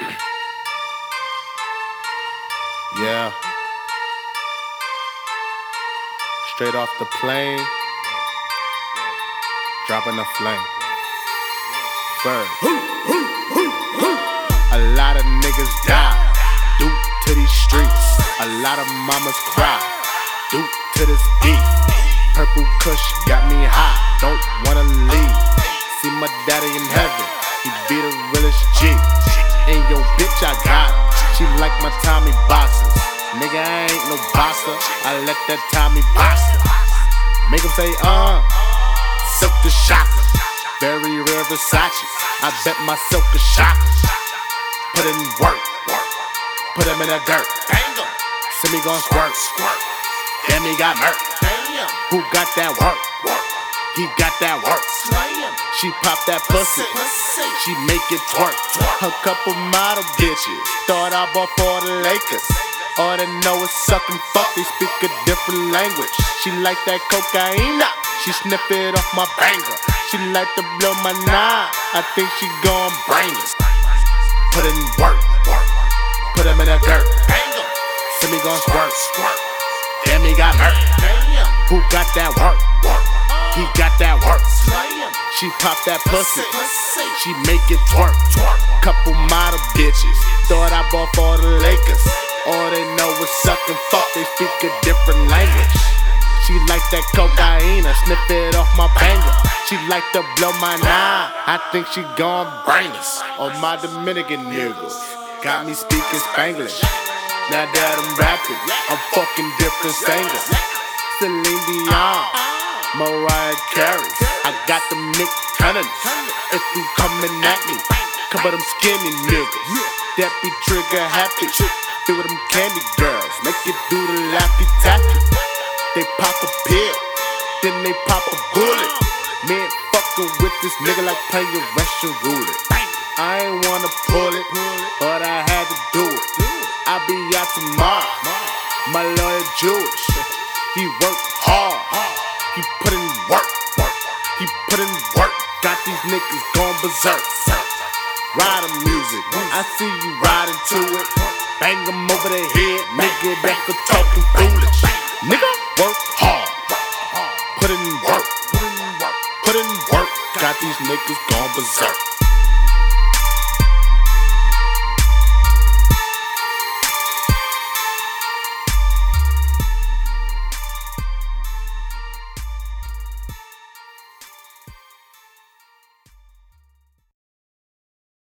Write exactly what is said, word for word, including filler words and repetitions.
Yeah. Straight off the plane, dropping a flame. Bird. A lot of niggas die due to these streets. A lot of mamas cry due to this beef. Purple Kush got me high, don't wanna leave. See my daddy in heaven, he be the realest G. And yo bitch I got her, she like my Tommy boxers. Nigga I ain't no boxer, I let that Tommy box her. Make him say uh, silk the shocker. Very rare Versace, I bet my silk is shocker. Put in work, put him in the dirt. See me gon' squirt, damn he got murk. Who got that work? He got that work. She pop that pussy, she make it twerk. A couple model bitches thought I bought for the Lakers. All they know is suck and fuck, they speak a different language. She like that cocaine, she sniff it off my banger. She like to blow my nine, I think she gon' bring it. Put in work, put him in the dirt. See me gon' squirt, damn he got hurt. Who got that work? He got that work. She pop that pussy, she make it twerk. Couple model bitches thought I bought for the Lakers. All they know is suck and fuck, they speak a different language. She like that cocaine, I sniff it off my banger. She like to blow my nine, I think she gon' bring us. On my Dominican niggas, got me speaking Spanglish. Now that I'm rapping, I'm fucking different singers. Celine Dion, Mariah Carey, I got them Nick Cannons. If you coming at me, cover them skinny niggas. That be trigger happy, be with them candy girls, make it do the laffy taffy. They pop a pill, then they pop a bullet. Man, fucking with this nigga like playing Russian roulette. I ain't wanna pull it, but I had to do it. I be out tomorrow, my lawyer Jewish. He work hard, he put in work, he put in work. Got these niggas going berserk. Riding music, I see you riding to it. Bang them over the head, nigga that for talking foolish. Nigga, work hard, put in work, put in work. Got these niggas going berserk.